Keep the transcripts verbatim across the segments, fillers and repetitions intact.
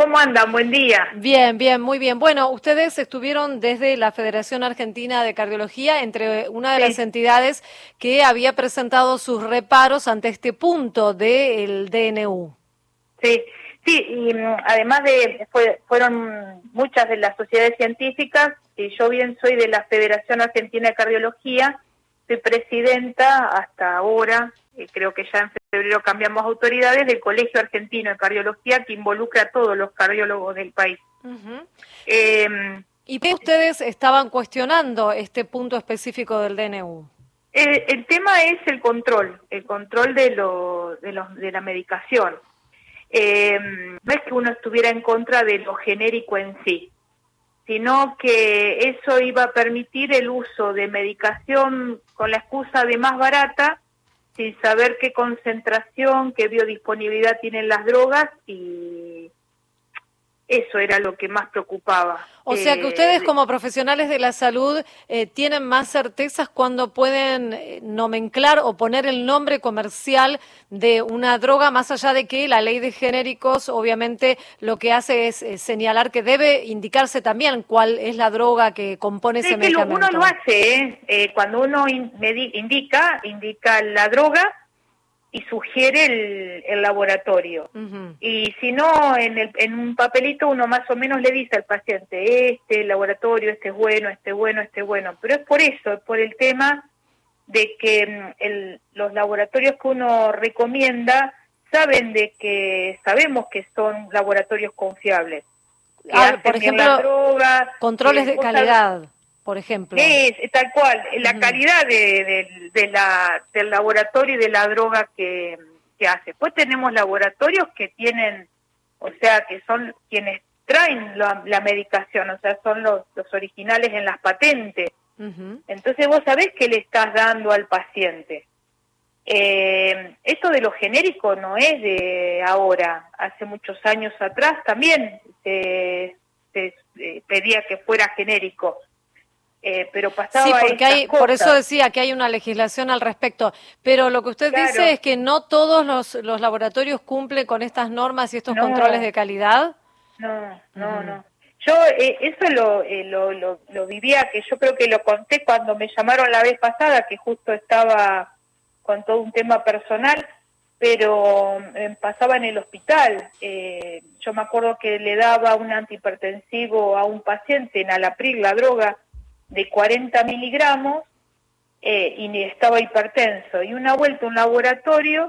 ¿cómo andan? Buen día. Bien, bien, muy bien. Bueno, ustedes estuvieron desde la Federación Argentina de Cardiología, entre una de Sí, las entidades que había presentado sus reparos ante este punto del D N U. sí, sí, y mm, además de, fue, fueron muchas de las sociedades científicas, y yo bien soy de la Federación Argentina de Cardiología, soy presidenta hasta ahora, eh, creo que ya en febrero cambiamos autoridades, del Colegio Argentino de Cardiología, que involucra a todos los cardiólogos del país. Uh-huh. Eh, ¿Y por qué ustedes estaban cuestionando este punto específico del D N U? el, el tema es el control, el control de, lo, de, los, de la medicación. Eh, no es que uno estuviera en contra de lo genérico en sí, sino que eso iba a permitir el uso de medicación con la excusa de más barata, sin saber qué concentración, qué biodisponibilidad tienen las drogas, y eso era lo que más preocupaba. O sea que ustedes Eh, como profesionales de la salud eh, tienen más certezas cuando pueden eh, nomenclar o poner el nombre comercial de una droga, más allá de que la ley de genéricos obviamente lo que hace es eh, señalar que debe indicarse también cuál es la droga que compone sí, ese que lo, medicamento. uno lo hace, ¿eh? Eh, cuando uno in, medi, indica, indica la droga y sugiere el, el laboratorio. Uh-huh. Y si no, en, el, en un papelito uno más o menos le dice al paciente, este laboratorio, este es bueno, este es bueno, este es bueno. Pero es por eso, es por el tema de que el, los laboratorios que uno recomienda saben de que, sabemos que son laboratorios confiables. Que ah, por ejemplo, la droga, controles de calidad. Por ejemplo. Es, tal cual, la uh-huh. calidad de, de, de la, del laboratorio y de la droga que, que hace. Después tenemos laboratorios que tienen, o sea, que son quienes traen la, la medicación, o sea, son los, los originales en las patentes. Uh-huh. Entonces vos sabés qué le estás dando al paciente. Eh, esto de lo genérico no es de ahora, hace muchos años atrás también se, se eh, pedía que fuera genérico. Eh, pero pasaba sí, porque hay, cosas. Por eso decía que hay una legislación al respecto, pero lo que usted claro. dice es que no todos los, los laboratorios cumplen con estas normas y estos no. controles de calidad. No, no, uh-huh. no. Yo eh, eso lo, eh, lo, lo, lo vivía, que yo creo que lo conté cuando me llamaron la vez pasada, que justo estaba con todo un tema personal, pero eh, pasaba en el hospital. Eh, yo me acuerdo que le daba un antihipertensivo a un paciente, Enalapril, la droga, de cuarenta miligramos, eh, y estaba hipertenso. Y una vuelta a un laboratorio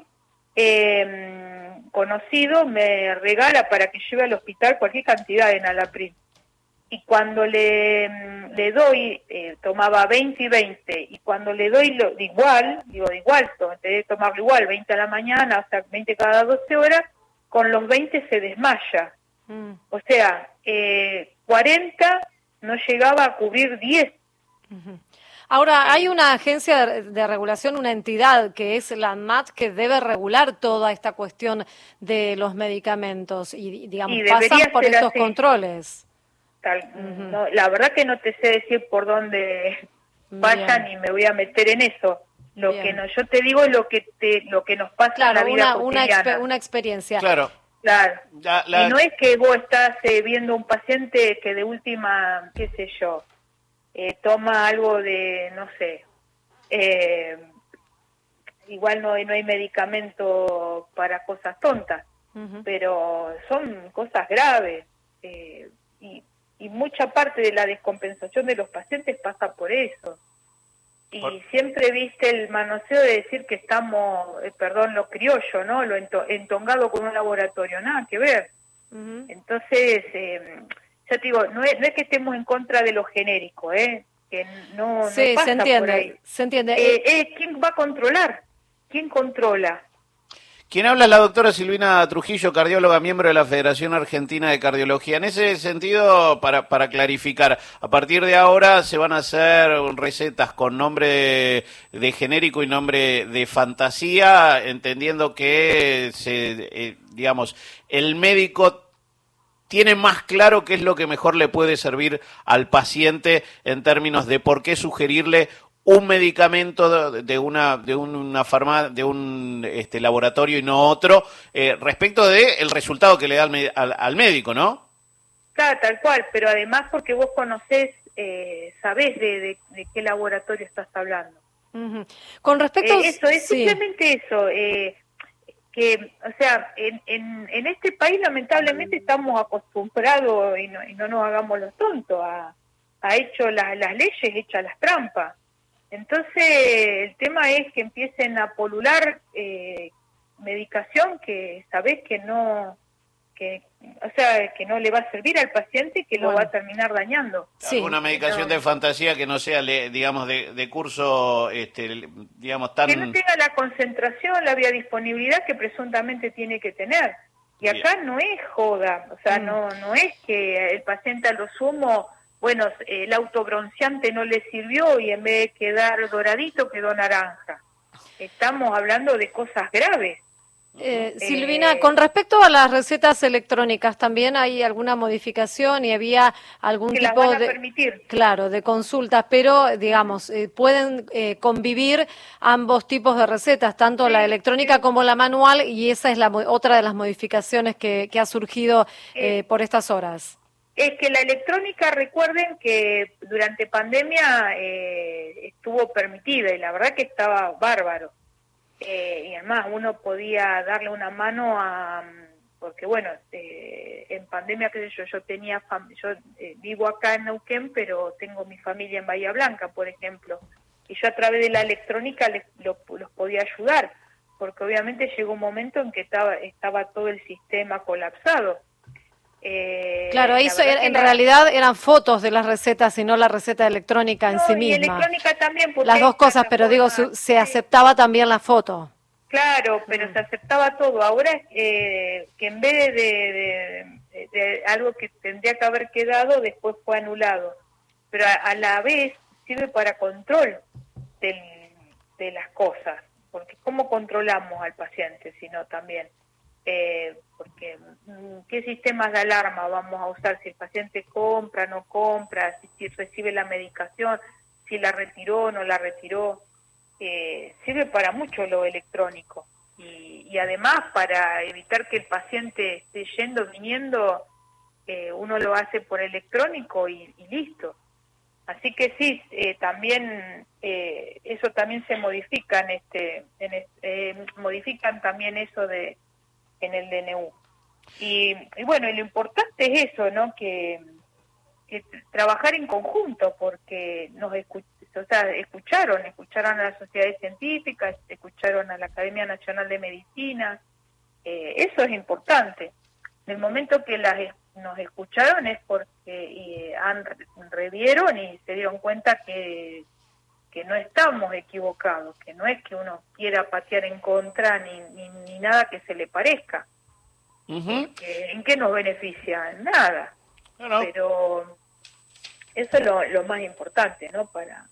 eh, conocido me regala para que lleve al hospital cualquier cantidad de Enalapril. Y cuando le, le doy, eh, tomaba veinte y veinte, y cuando le doy lo, de igual, digo de igual, debe tomarlo igual, veinte a la mañana, hasta veinte cada doce horas, con los veinte se desmaya. Mm. O sea, eh, cuarenta... no llegaba a cubrir diez. Uh-huh. Ahora, hay una agencia de, de regulación, una entidad que es la ANMAT, que debe regular toda esta cuestión de los medicamentos y, digamos, y pasan por estos así. controles. Tal, uh-huh. no, la verdad que no te sé decir por dónde vayan y me voy a meter en eso. Lo Bien. que no, yo te digo es lo que te, lo que nos pasa claro, en la vida una, cotidiana. Una, exper- una experiencia. Claro. Claro, la, la... y no es que vos estás eh, viendo un paciente que de última, qué sé yo, eh, toma algo de, no sé, eh, igual no hay, no hay medicamento para cosas tontas, uh-huh. pero son cosas graves, eh, y, y mucha parte de la descompensación de los pacientes pasa por eso. Y por... siempre viste el manoseo de decir que estamos, eh, perdón, lo criollo, ¿no? Lo ento, entongado con un laboratorio, nada que ver. Uh-huh. Entonces, eh, ya te digo, no es, no es que estemos en contra de lo genérico, ¿eh? Que no, sí, no pasa se entiende, por ahí. Se entiende. Eh, eh, ¿Quién va a controlar? ¿Quién controla? Quien habla es la doctora Silvina Trujillo, cardióloga, miembro de la Federación Argentina de Cardiología. En ese sentido, para, para clarificar, a partir de ahora se van a hacer recetas con nombre de, de genérico y nombre de fantasía, entendiendo que, se, eh, digamos, el médico tiene más claro qué es lo que mejor le puede servir al paciente en términos de por qué sugerirle un medicamento de, de una de una farma, de un este, laboratorio y no otro, eh, respecto de el resultado que le da al, al, al médico, ¿no? Claro, tal cual, pero además porque vos conocés, eh, sabés de, de, de qué laboratorio estás hablando. Uh-huh. Con respecto eh, eso, es sí. simplemente eso, eh, que, o sea, en, en, en este país lamentablemente estamos acostumbrados, y no, y no nos hagamos los tontos, a, a hecho la, las leyes, hechas las trampas. Entonces, el tema es que empiecen a polular eh, medicación que sabés que no, que, o sea, que no le va a servir al paciente y que bueno. lo va a terminar dañando. Sí. Alguna medicación no. de fantasía que no sea, digamos, de, de curso, este, digamos, tan... Que no tenga la concentración, la biodisponibilidad que presuntamente tiene que tener. Y acá Bien. no es joda, o sea, mm. no, no es que el paciente a lo sumo... Bueno, el autobronceante no le sirvió y en vez de quedar doradito quedó naranja. Estamos hablando de cosas graves. Eh, Silvina, eh, con respecto a las recetas electrónicas, ¿también hay alguna modificación y había algún que tipo las van a de, permitir. claro, de consultas, pero digamos, eh, pueden eh, convivir ambos tipos de recetas, tanto sí, la electrónica sí. como la manual, y esa es la otra de las modificaciones que, que ha surgido eh, por estas horas? Es que la electrónica, recuerden que durante pandemia eh, estuvo permitida y la verdad que estaba bárbaro. Eh, y además uno podía darle una mano a... Porque bueno, eh, en pandemia, qué sé yo, yo tenía... Fam yo eh, vivo acá en Neuquén, pero tengo mi familia en Bahía Blanca, por ejemplo. Y yo a través de la electrónica les, lo, los podía ayudar, porque obviamente llegó un momento en que estaba, estaba todo el sistema colapsado. Eh, claro, ahí so, en la... realidad eran fotos de las recetas y no la receta electrónica en no, sí y misma. electrónica también. Las dos cosas, pero digo, se, se sí. aceptaba también la foto. Claro, pero mm. se aceptaba todo. Ahora eh, que en vez de, de, de, de algo que tendría que haber quedado, después fue anulado. Pero a, a la vez sirve para control del, de las cosas, porque ¿cómo controlamos al paciente si no también? Eh, porque ¿qué sistemas de alarma vamos a usar? Si el paciente compra, no compra, si, si recibe la medicación, si la retiró, no la retiró. Eh, sirve para mucho lo electrónico y, y además para evitar que el paciente esté yendo, viniendo, eh, uno lo hace por electrónico y, y listo. Así que sí, eh, también eh, eso también se modifica en este, en este eh, modifican también eso de en el D N U. Y, y bueno, y lo importante es eso, ¿no? Que, que trabajar en conjunto, porque nos escu o sea, escucharon, escucharon a las sociedades científicas, escucharon a la Academia Nacional de Medicina, eh, eso es importante. En el momento que las nos escucharon es porque y, han revieron y se dieron cuenta que que no estamos equivocados, que no es que uno quiera patear en contra ni, ni, ni nada que se le parezca. Uh-huh. que, ¿En qué nos beneficia? En nada. No, no. Pero eso es lo, lo más importante, ¿no? Para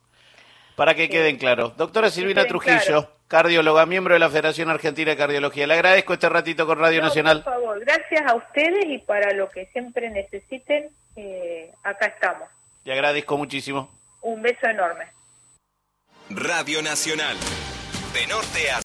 para que, que queden claros. Doctora Silvina Trujillo, claro. cardióloga, miembro de la Federación Argentina de Cardiología. Le agradezco este ratito con Radio no, Nacional. Por favor, gracias a ustedes y para lo que siempre necesiten, eh, acá estamos. Le agradezco muchísimo. Un beso enorme. Radio Nacional, de norte a